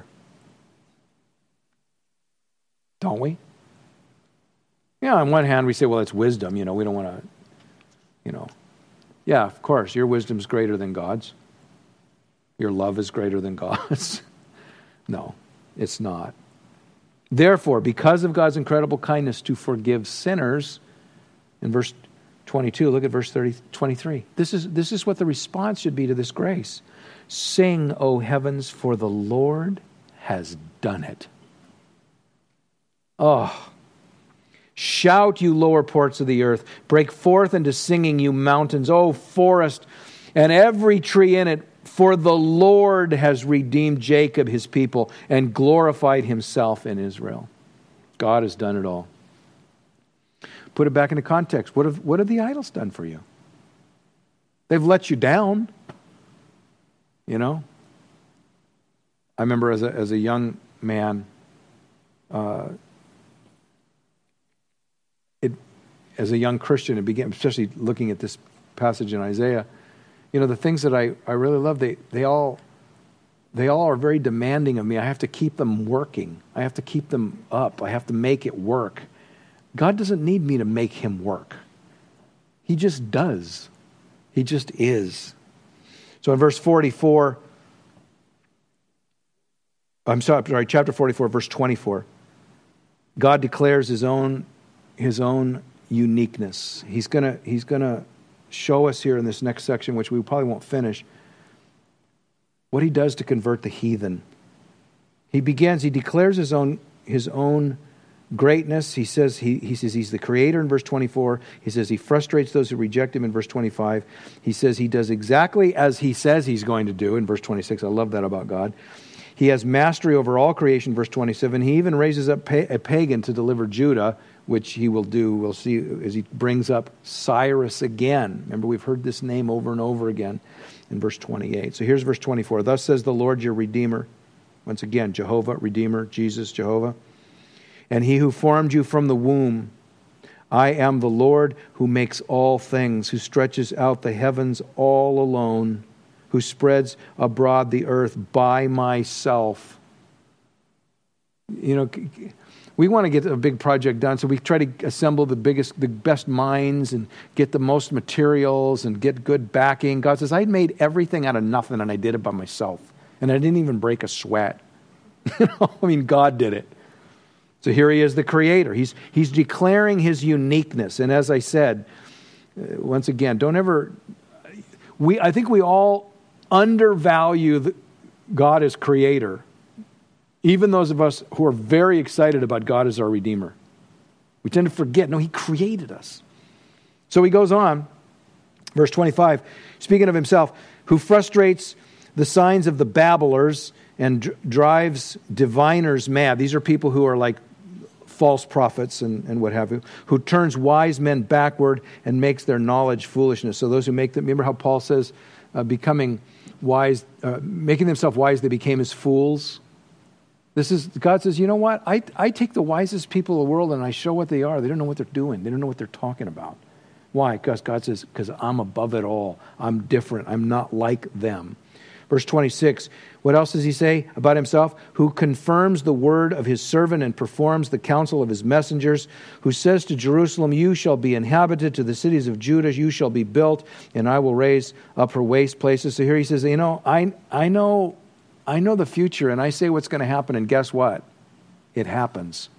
Don't we? Yeah, on one hand we say, well, it's wisdom, you know, we don't want to, you know. Yeah, of course, your wisdom's greater than God's. Your love is greater than God's. No, it's not. Therefore, because of God's incredible kindness to forgive sinners, in verse twenty-two, look at verse thirty, twenty-three. This is, this is what the response should be to this grace. Sing, O heavens, for the Lord has done it. Oh, shout, you lower ports of the earth. Break forth into singing, you mountains. O forest, and every tree in it. For the Lord has redeemed Jacob, his people, and glorified himself in Israel. God has done it all. Put it back into context. What have, what have the idols done for you? They've let you down. You know? I remember as a, as a young man, uh, it, as a young Christian, it began, especially looking at this passage in Isaiah, you know, the things that I, I really love, they, they all they all are very demanding of me. I have to keep them working. I have to keep them up. I have to make it work. God doesn't need me to make him work. He just does. He just is. So in verse forty-four, I'm sorry, chapter forty-four, verse twenty-four, God declares his own his own uniqueness. He's gonna he's gonna show us here in this next section, which we probably won't finish, what he does to convert the heathen. He begins, he declares his own his own greatness. He says he, he says he's the creator in verse twenty-four. He says he frustrates those who reject him in verse twenty-five. He says he does exactly as he says he's going to do in verse twenty-six. I love that about God. He has mastery over all creation, verse twenty-seven. He even raises up a pagan to deliver Judah, which he will do. We'll see as he brings up Cyrus again. Remember, we've heard this name over and over again in verse twenty-eight. So here's verse twenty-four. Thus says the Lord your Redeemer. Once again, Jehovah, Redeemer, Jesus, Jehovah. And he who formed you from the womb. I am the Lord who makes all things, who stretches out the heavens all alone, who spreads abroad the earth by myself. You know, we want to get a big project done, so we try to assemble the biggest, the best minds and get the most materials and get good backing. God says, I made everything out of nothing and I did it by myself. And I didn't even break a sweat. You know, I mean, God did it. So here he is, the creator. He's, he's declaring his uniqueness. And as I said, uh, once again, don't ever, we, I think we all undervalue the, God as creator. Even those of us who are very excited about God as our Redeemer. We tend to forget, no, he created us. So he goes on, verse twenty-five, speaking of himself, who frustrates the signs of the babblers and d- drives diviners mad. These are people who are like false prophets and, and what have you, who turns wise men backward and makes their knowledge foolishness. So those who make them, remember how Paul says, uh, becoming wise, uh, making themselves wise, they became as fools. This is, God says, you know what? I, I take the wisest people in the world and I show what they are. They don't know what they're doing. They don't know what they're talking about. Why? Because God says, because I'm above it all. I'm different. I'm not like them. Verse twenty-six, what else does he say about himself? Who confirms the word of his servant and performs the counsel of his messengers, who says to Jerusalem, you shall be inhabited, to the cities of Judah you shall be built, and I will raise up her waste places. So here he says, you know, I I know I know the future, and I say what's going to happen, and guess what? It happens.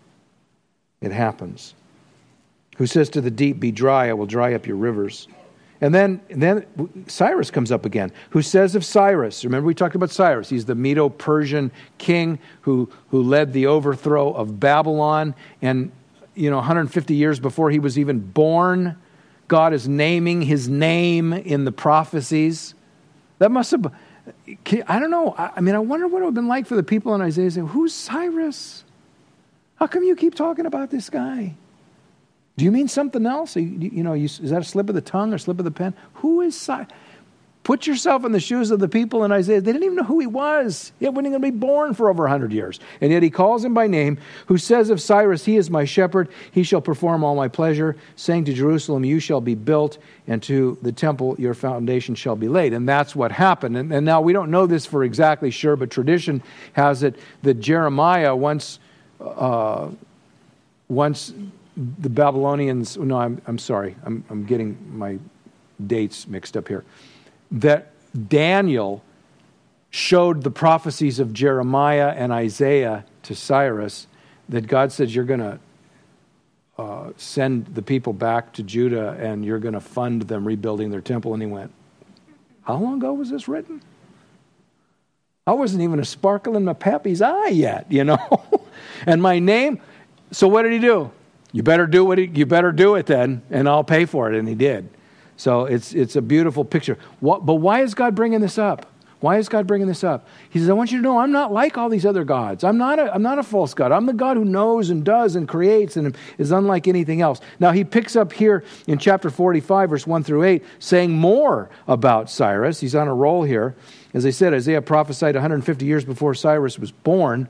It happens. Who says to the deep, be dry, I will dry up your rivers. And then, then Cyrus comes up again, who says of Cyrus, remember we talked about Cyrus, he's the Medo-Persian king who, who led the overthrow of Babylon, and you know, one hundred fifty years before he was even born, God is naming his name in the prophecies. That must have, I don't know, I mean, I wonder what it would have been like for the people in Isaiah saying, who's Cyrus? How come you keep talking about this guy? Do you mean something else? You, you know, you, is that a slip of the tongue or slip of the pen? Who is Cyrus? Put yourself in the shoes of the people in Isaiah. They didn't even know who he was. He wasn't going to be born for over one hundred years. And yet he calls him by name, who says of Cyrus, he is my shepherd. He shall perform all my pleasure, saying to Jerusalem, you shall be built, and to the temple your foundation shall be laid. And that's what happened. And, and now we don't know this for exactly sure, but tradition has it that Jeremiah, once, uh, once the Babylonians, no, I'm, I'm sorry, I'm, I'm getting my dates mixed up here. That Daniel showed the prophecies of Jeremiah and Isaiah to Cyrus, that God says you're going to uh, send the people back to Judah and you're going to fund them rebuilding their temple. And he went, how long ago was this written? I wasn't even a sparkle in my pappy's eye yet, you know. And my name, so what did he do? You better do what he, you better do it then, and I'll pay for it. And he did. So it's it's a beautiful picture. What, but why is God bringing this up? Why is God bringing this up? He says, I want you to know I'm not like all these other gods. I'm not a, I'm not a false God. I'm the God who knows and does and creates and is unlike anything else. Now he picks up here in chapter forty-five, verse one through eight, saying more about Cyrus. He's on a roll here. As I said, Isaiah prophesied one hundred fifty years before Cyrus was born.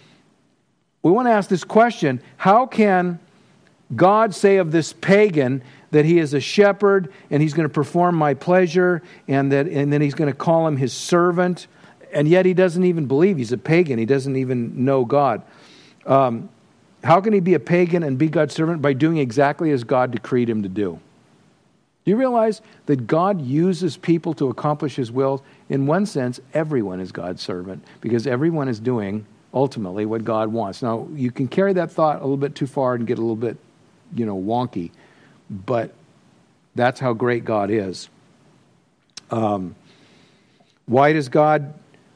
We want to ask this question: how can God say of this pagan that he is a shepherd and he's going to perform my pleasure, and that and then he's going to call him his servant, and yet he doesn't even believe he's a pagan. He doesn't even know God. Um, how can he be a pagan and be God's servant? By doing exactly as God decreed him to do. Do you realize that God uses people to accomplish his will? In one sense, everyone is God's servant because everyone is doing ultimately what God wants. Now, you can carry that thought a little bit too far and get a little bit, you know, wonky. But that's how great God is. Um, why does God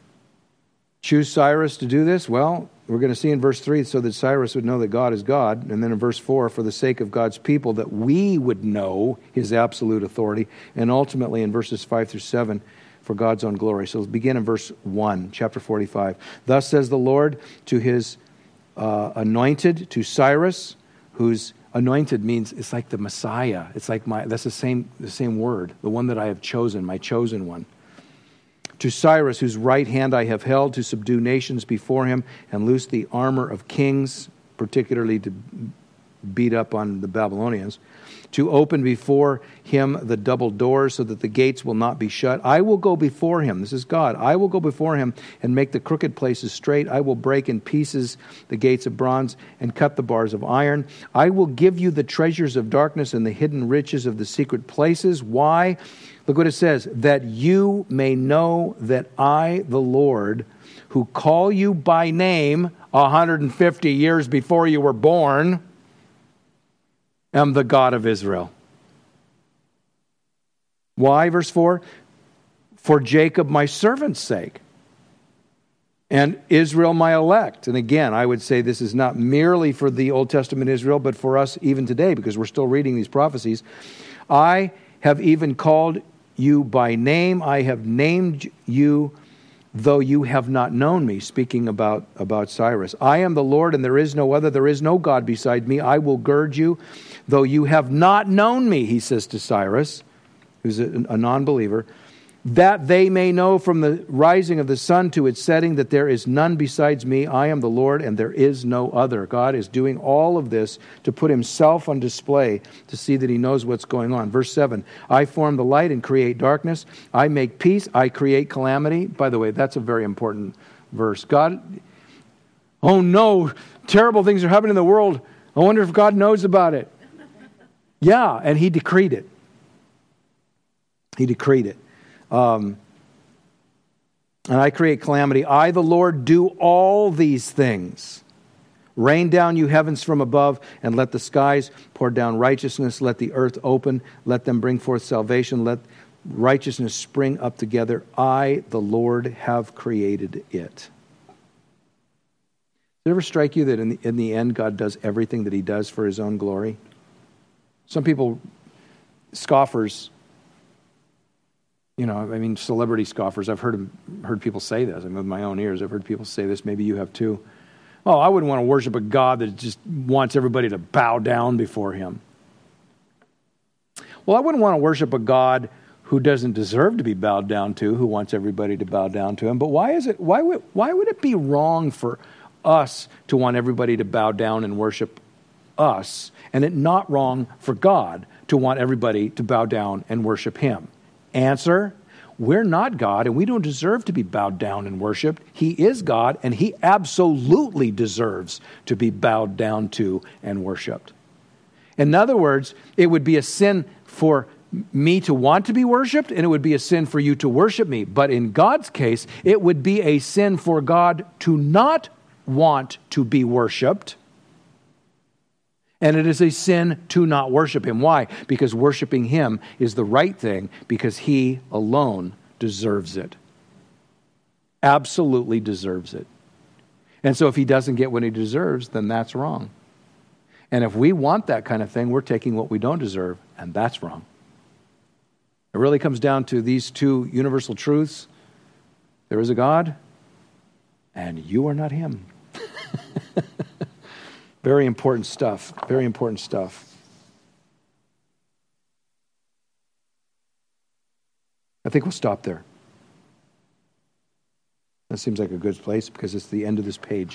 choose Cyrus to do this? Well, we're going to see in verse three, so that Cyrus would know that God is God. And then in verse four, for the sake of God's people, that we would know his absolute authority. And ultimately in verses five through seven, for God's own glory. So let's begin in verse one, chapter forty-five. Thus says the Lord to his uh, anointed, to Cyrus, who's anointed means it's like the Messiah. It's like my, that's the same, the same word, the one that I have chosen, my chosen one. To Cyrus, whose right hand I have held, to subdue nations before him and loose the armor of kings, particularly to beat up on the Babylonians, to open before him the double doors so that the gates will not be shut. I will go before him. This is God. I will go before him and make the crooked places straight. I will break in pieces the gates of bronze and cut the bars of iron. I will give you the treasures of darkness and the hidden riches of the secret places. Why? Look what it says. That you may know that I, the Lord, who call you by name one hundred fifty years before you were born, am the God of Israel. Why? Verse four, for Jacob my servant's sake, and Israel my elect. And again, I would say this is not merely for the Old Testament Israel, but for us even today, because we're still reading these prophecies. I have even called you by name. I have named you, though you have not known me, speaking about, about Cyrus. I am the Lord, and there is no other. There is no God beside me. I will gird you, though you have not known me, he says to Cyrus, who's a, a non-believer, that they may know from the rising of the sun to its setting that there is none besides me. I am the Lord, and there is no other. God is doing all of this to put himself on display, to see that he knows what's going on. Verse seven, I form the light and create darkness. I make peace. I create calamity. By the way, that's a very important verse. God, oh no, terrible things are happening in the world. I wonder if God knows about it. Yeah, and he decreed it. He decreed it. Um, and I create calamity. I, the Lord, do all these things. Rain down, you heavens from above, and let the skies pour down righteousness. Let the earth open. Let them bring forth salvation. Let righteousness spring up together. I, the Lord, have created it. Does it ever strike you that in the, in the end, God does everything that he does for his own glory? Some people, scoffers, you know, I mean, celebrity scoffers. I've heard heard people say this. I mean, with my own ears, I've heard people say this. Maybe you have too. Oh, I wouldn't want to worship a God that just wants everybody to bow down before him. Well, I wouldn't want to worship a God who doesn't deserve to be bowed down to, who wants everybody to bow down to him. But why is it, why would, why would it be wrong for us to want everybody to bow down and worship us, and it not wrong for God to want everybody to bow down and worship him? Answer, we're not God, and we don't deserve to be bowed down and worshiped. He is God, and he absolutely deserves to be bowed down to and worshiped. In other words, it would be a sin for me to want to be worshiped, and it would be a sin for you to worship me. But in God's case, it would be a sin for God to not want to be worshiped, and it is a sin to not worship him. Why? Because worshiping him is the right thing, because he alone deserves it. Absolutely deserves it. And so if he doesn't get what he deserves, then that's wrong. And if we want that kind of thing, we're taking what we don't deserve, and that's wrong. It really comes down to these two universal truths. There is a God, and you are not him. Very important stuff. Very important stuff. I think we'll stop there. That seems like a good place because it's the end of this page.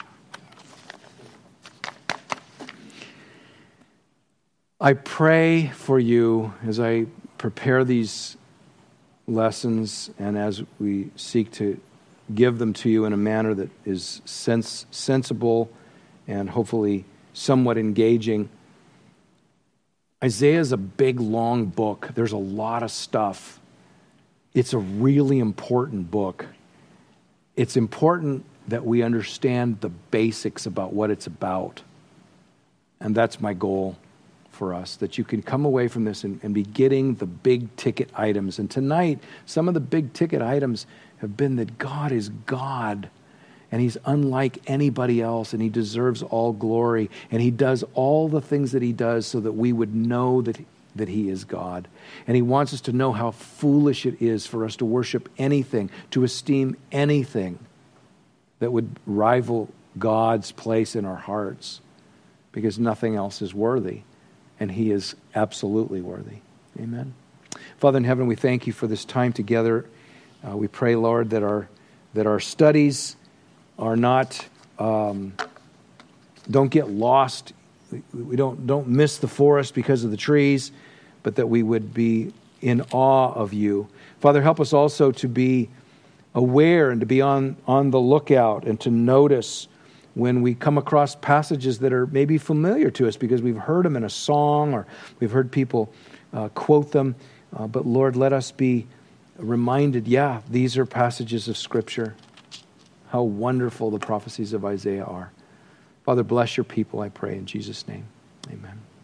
I pray for you as I prepare these lessons and as we seek to give them to you in a manner that is sens- sensible and hopefully somewhat engaging. Isaiah is a big, long book. There's a lot of stuff. It's a really important book. It's important that we understand the basics about what it's about. And that's my goal for us, that you can come away from this and, and be getting the big ticket items. And tonight, some of the big ticket items have been that God is God, and he's unlike anybody else, and he deserves all glory, and he does all the things that he does so that we would know that, that he is God. And he wants us to know how foolish it is for us to worship anything, to esteem anything that would rival God's place in our hearts, because nothing else is worthy. And he is absolutely worthy. Amen. Father in heaven, we thank you for this time together. Uh, we pray, Lord, that our that our studies are not um, don't get lost. We don't don't miss the forest because of the trees, but that we would be in awe of you. Father, help us also to be aware and to be on on the lookout and to notice when we come across passages that are maybe familiar to us because we've heard them in a song or we've heard people uh, quote them. Uh, but Lord, let us be reminded, yeah, these are passages of Scripture. How wonderful the prophecies of Isaiah are. Father, bless your people, I pray in Jesus' name. Amen.